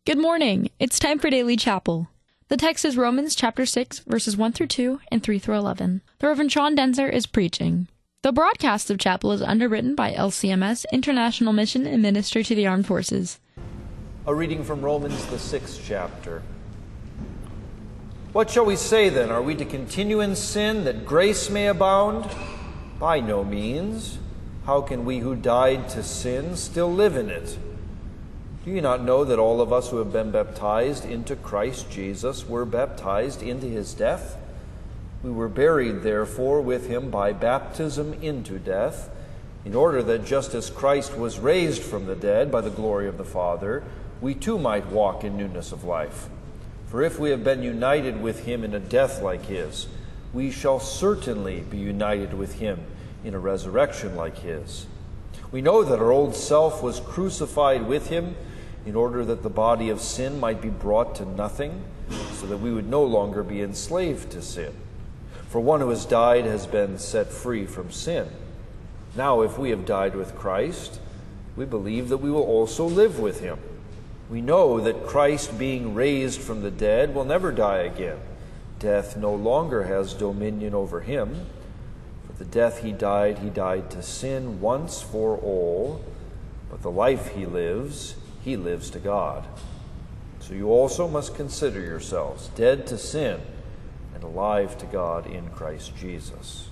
Good morning. It's time for Daily Chapel. The text is Romans chapter 6, verses 1 through 2 and 3 through 11. The Reverend Sean Denzer is preaching. The broadcast of chapel is underwritten by LCMS, International Mission and Ministry to the Armed Forces. A reading from Romans, the 6th chapter. What shall we say then? Are we to continue in sin that grace may abound? By no means. How can we who died to sin still live in it? Do you not know that all of us who have been baptized into Christ Jesus were baptized into his death? We were buried, therefore, with him by baptism into death, in order that just as Christ was raised from the dead by the glory of the Father, we too might walk in newness of life. For if we have been united with him in a death like his, we shall certainly be united with him in a resurrection like his. We know that our old self was crucified with him, in order that the body of sin might be brought to nothing, so that we would no longer be enslaved to sin. For one who has died has been set free from sin. Now, if we have died with Christ, we believe that we will also live with him. We know that Christ, being raised from the dead, will never die again. Death no longer has dominion over him. For the death he died to sin once for all, but the life he lives to God. So you also must consider yourselves dead to sin and alive to God in Christ Jesus.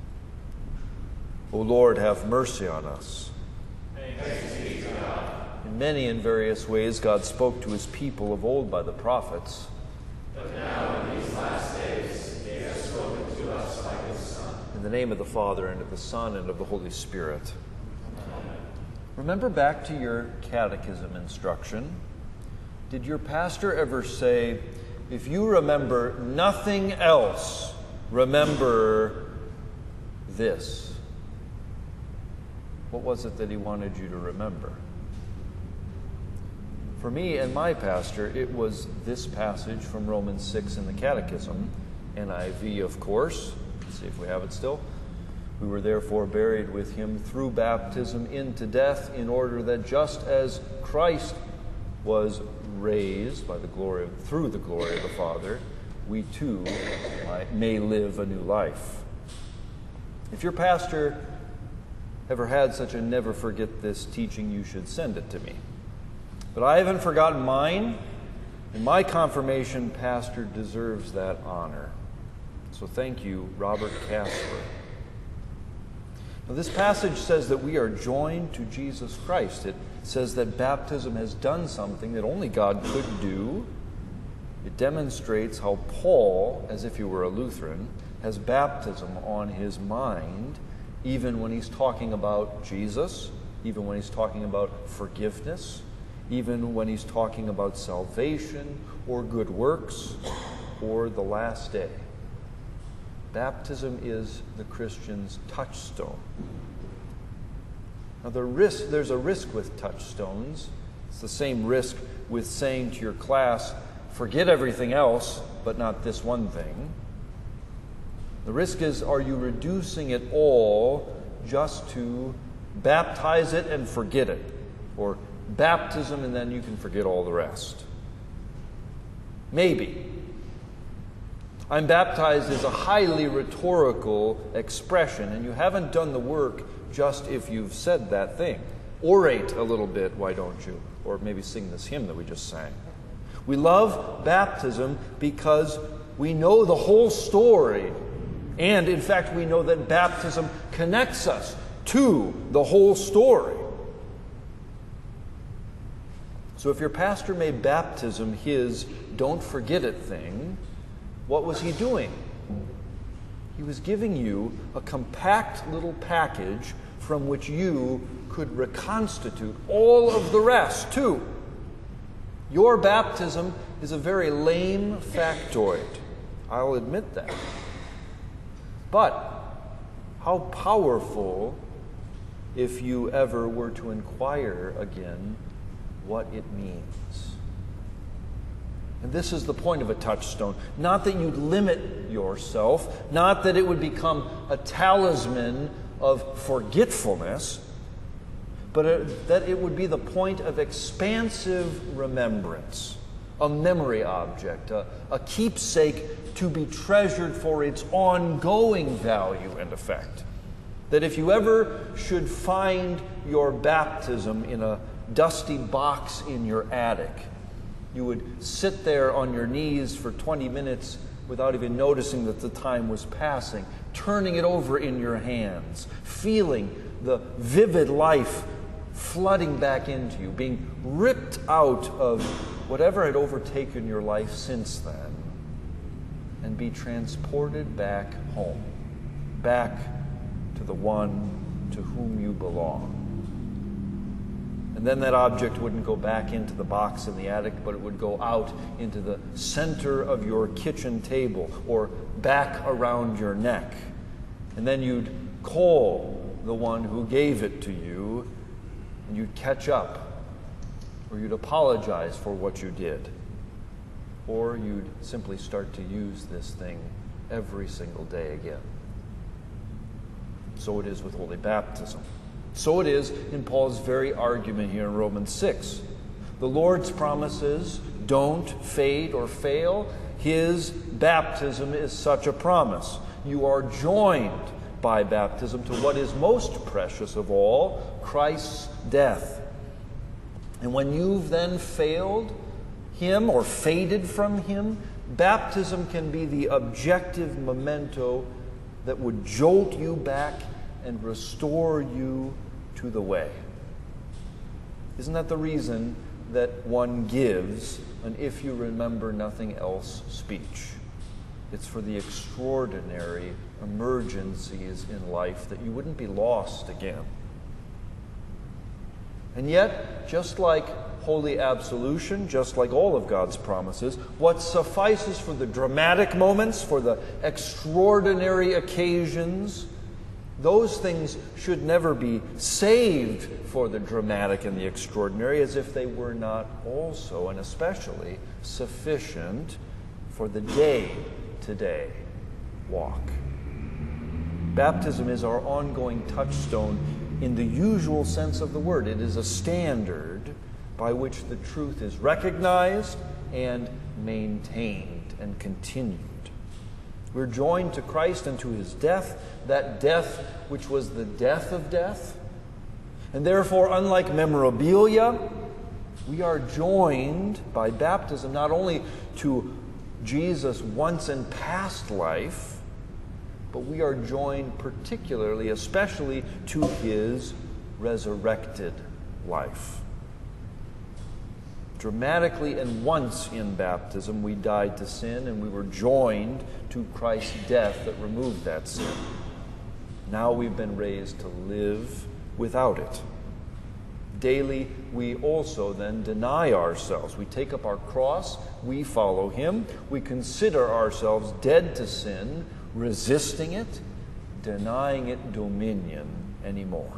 O Lord, have mercy on us. Thanks be to God. In many and various ways God spoke to his people of old by the prophets. But now in these last days he has spoken to us by his Son. In the name of the Father, and of the Son, and of the Holy Spirit. Remember back to your catechism instruction. Did your pastor ever say, if you remember nothing else, remember this? What was it that he wanted you to remember? For me and my pastor, it was this passage from Romans 6 in the catechism, NIV, of course. Let's see if we have it still. We were therefore buried with him through baptism into death, in order that just as Christ was raised by through the glory of the Father, we too may live a new life. If your pastor ever had such a never forget this teaching, you should send it to me. But I haven't forgotten mine, and my confirmation pastor deserves that honor. So thank you, Robert Casper. Now, this passage says that we are joined to Jesus Christ. It says that baptism has done something that only God could do. It demonstrates how Paul, as if he were a Lutheran, has baptism on his mind, even when he's talking about Jesus, even when he's talking about forgiveness, even when he's talking about salvation or good works or the last day. Baptism is the Christian's touchstone. Now, there's a risk with touchstones. It's the same risk with saying to your class, forget everything else, but not this one thing. The risk is, are you reducing it all just to baptize it and forget it? Or baptism and then you can forget all the rest? Maybe. I'm baptized is a highly rhetorical expression, and you haven't done the work just if you've said that thing. Orate a little bit, why don't you? Or maybe sing this hymn that we just sang. We love baptism because we know the whole story, and in fact we know that baptism connects us to the whole story. So if your pastor made baptism his don't forget it thing, what was he doing? He was giving you a compact little package from which you could reconstitute all of the rest, too. Your baptism is a very lame factoid. I'll admit that. But how powerful if you ever were to inquire again what it means. And this is the point of a touchstone. Not that you'd limit yourself, not that it would become a talisman of forgetfulness, but that it would be the point of expansive remembrance, a memory object, a keepsake to be treasured for its ongoing value and effect. That if you ever should find your baptism in a dusty box in your attic, you would sit there on your knees for 20 minutes without even noticing that the time was passing, turning it over in your hands, feeling the vivid life flooding back into you, being ripped out of whatever had overtaken your life since then, and be transported back home, back to the one to whom you belong. And then that object wouldn't go back into the box in the attic, but it would go out into the center of your kitchen table or back around your neck. And then you'd call the one who gave it to you, and you'd catch up, or you'd apologize for what you did, or you'd simply start to use this thing every single day again. So it is with holy baptism. So it is in Paul's very argument here in Romans 6. The Lord's promises don't fade or fail. His baptism is such a promise. You are joined by baptism to what is most precious of all, Christ's death. And when you've then failed Him or faded from Him, baptism can be the objective memento that would jolt you back and restore you to the way. Isn't that the reason that one gives an "if you remember nothing else" speech? It's for the extraordinary emergencies in life that you wouldn't be lost again. And yet, just like holy absolution, just like all of God's promises, what suffices for the dramatic moments, for the extraordinary occasions, those things should never be saved for the dramatic and the extraordinary, as if they were not also and especially sufficient for the day-to-day walk. Baptism is our ongoing touchstone in the usual sense of the word. It is a standard by which the truth is recognized and maintained and continued. We're joined to Christ and to His death, that death which was the death of death. And therefore, unlike memorabilia, we are joined by baptism not only to Jesus' once and past life, but we are joined particularly, especially, to His resurrected life. Dramatically and once in baptism, we died to sin and we were joined to Christ's death that removed that sin. Now we've been raised to live without it. Daily, we also then deny ourselves. We take up our cross, we follow Him, we consider ourselves dead to sin, resisting it, denying it dominion anymore.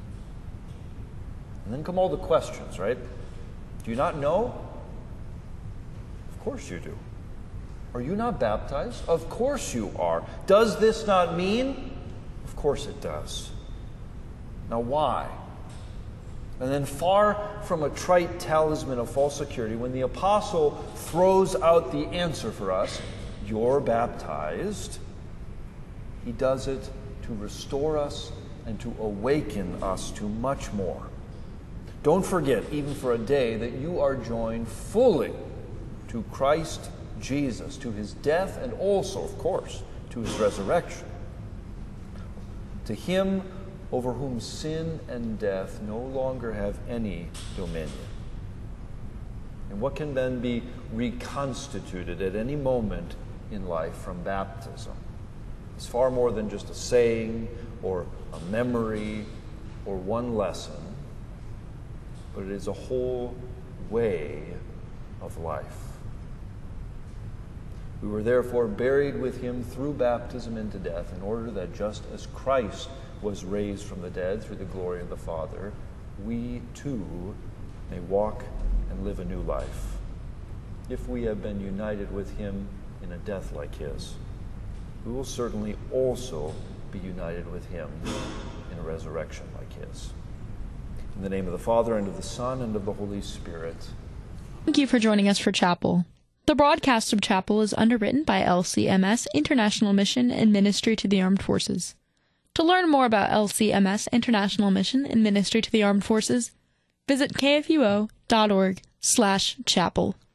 And then come all the questions, right? Do you not know? Of course you do. Are you not baptized? Of course you are. Does this not mean? Of course it does. Now why? And then, far from a trite talisman of false security, when the apostle throws out the answer for us, you're baptized, he does it to restore us and to awaken us to much more. Don't forget, even for a day, that you are joined fully to Christ Jesus, to His death, and also, of course, to His resurrection. To Him over whom sin and death no longer have any dominion. And what can then be reconstituted at any moment in life from baptism? It's far more than just a saying or a memory or one lesson, but it is a whole way of life. We were therefore buried with Him through baptism into death, in order that just as Christ was raised from the dead through the glory of the Father, we too may walk and live a new life, if we have been united with Him in a death like His. We will certainly also be united with Him in a resurrection like His. In the name of the Father, and of the Son, and of the Holy Spirit. Thank you for joining us for Chapel. The broadcast of Chapel is underwritten by LCMS International Mission and Ministry to the Armed Forces. To learn more about LCMS International Mission and Ministry to the Armed Forces, visit kfuo.org/chapel.